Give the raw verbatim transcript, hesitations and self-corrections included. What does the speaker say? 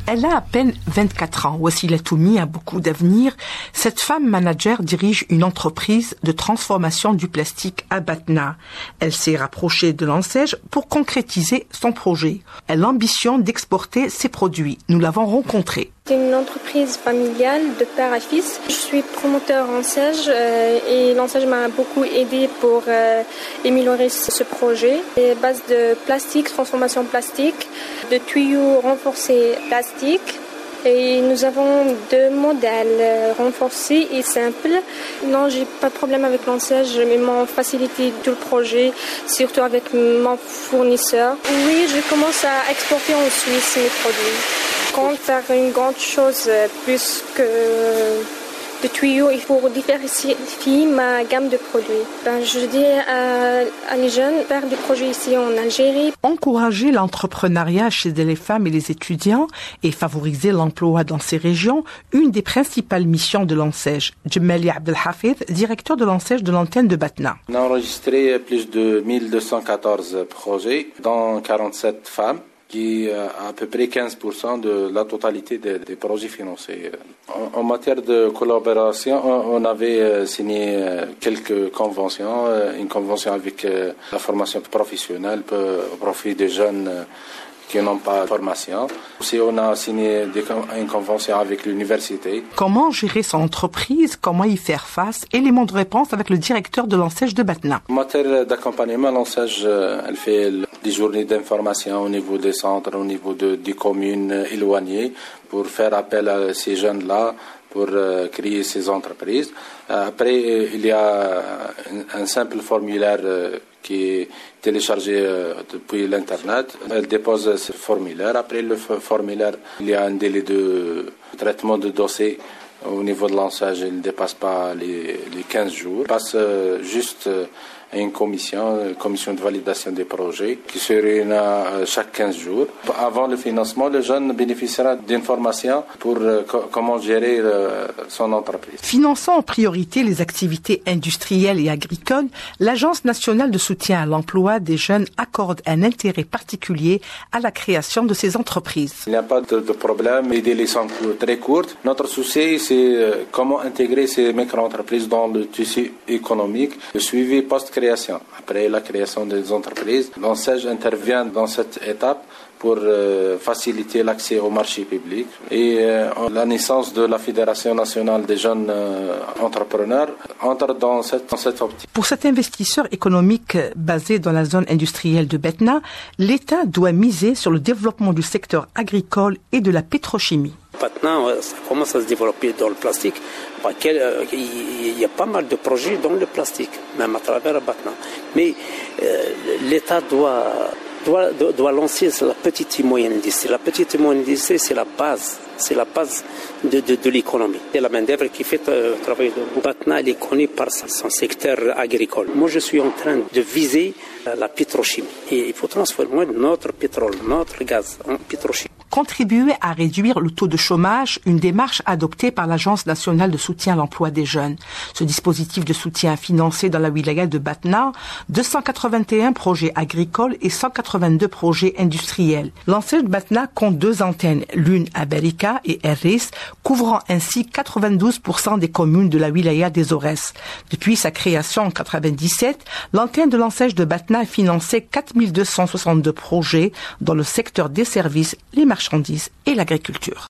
Elle a à peine vingt-quatre ans. Wassila Toumi a beaucoup d'avenir. Cette femme manager dirige une entreprise de transformation du plastique à Batna. Elle s'est rapprochée de l'Ansège pour concrétiser son projet. Elle ambitionne d'exporter ses produits. Nous l'avons rencontrée. C'est une entreprise familiale de père à fils. Je suis promoteur Ansège euh, et l'Ansège m'a beaucoup aidé pour euh, améliorer ce projet. C'est base de plastique, transformation plastique, de tuyaux renforcés plastique. Et nous avons deux modèles, renforcés et simples. Non, j'ai pas de problème avec l'Ansège, mais ils m'ont facilité tout le projet, surtout avec mon fournisseur. Oui, je commence à exporter en Suisse mes produits. Quand faire une grande chose plus que de tuyaux, il faut diversifier ma gamme de produits. Ben, je dis à, à les jeunes, faire des projets ici en Algérie. Encourager l'entrepreneuriat chez les femmes et les étudiants et favoriser l'emploi dans ces régions, une des principales missions de l'Ansège. Djemali Abdelhafid, directeur de l'Ansège de l'antenne de Batna. On a enregistré plus de mille deux cent quatorze projets, dont quarante-sept femmes, qui est à peu près quinze pour cent de la totalité des, des projets financés. En, en matière de collaboration, on, on avait signé quelques conventions, une convention avec la formation professionnelle au profit des jeunes qui n'ont pas de formation. Aussi, on a signé des, une convention avec l'université. Comment gérer son entreprise, comment y faire face? Élément de réponse avec le directeur de l'Ansège de Batna. En matière d'accompagnement, l'Ansège, elle fait des journées d'information au niveau des centres, au niveau de, des communes éloignées, pour faire appel à ces jeunes-là, pour euh, créer ces entreprises. Euh, après, euh, il y a un, un simple formulaire euh, qui est téléchargé euh, depuis l'Internet. Elle dépose ce formulaire. Après le formulaire, il y a un délai de traitement de dossier. Au niveau de l'Ansège, il ne dépasse pas les, les quinze jours. Il passe euh, juste euh, à une commission, une commission de validation des projets, qui se réunit euh, chaque quinze jours. Avant le financement, le jeune bénéficiera d'informations pour euh, co- comment gérer euh, son entreprise. Finançant en priorité les activités industrielles et agricoles, l'Agence nationale de soutien à l'emploi des jeunes accorde un intérêt particulier à la création de ces entreprises. Il n'y a pas de, de problème, les délais sont très courts. Notre souci, c'est euh, comment intégrer ces micro-entreprises dans le tissu économique, le suivi post-création. Après la création des entreprises, l'Ansège intervient dans cette étape pour euh, faciliter l'accès au marché public. Et euh, la naissance de la Fédération nationale des jeunes euh, entrepreneurs entre dans cette, dans cette optique. Pour cet investisseur économique basé dans la zone industrielle de Batna, l'État doit miser sur le développement du secteur agricole et de la pétrochimie. Maintenant, ça commence à se développer dans le plastique. Il y a pas mal de projets dans le plastique, même à travers Batna. Mais euh, l'État doit, doit, doit lancer la petite et moyenne industrie. La petite et moyenne industrie, c'est la base. C'est la base de, de, de l'économie. Et la main-d'œuvre qui fait euh, travailler de Batna, elle est connue par son secteur agricole. Moi, je suis en train de viser euh, la pétrochimie. Et il faut transformer notre pétrole, notre gaz en pétrochimie. Contribuer à réduire le taux de chômage, une démarche adoptée par l'Agence nationale de soutien à l'emploi des jeunes. Ce dispositif de soutien financé dans la wilaya de Batna, deux cent quatre-vingt-un projets agricoles et cent quatre-vingt-deux projets industriels. L'Ansège de Batna compte deux antennes, l'une à Berika et Erris, couvrant ainsi quatre-vingt-douze pour cent des communes de la wilaya des Aurès. Depuis sa création en quatre-vingt-dix-sept, l'antenne de l'Ansège de Batna a financé quatre mille deux cent soixante-deux projets dans le secteur des services, les marchandises et l'agriculture.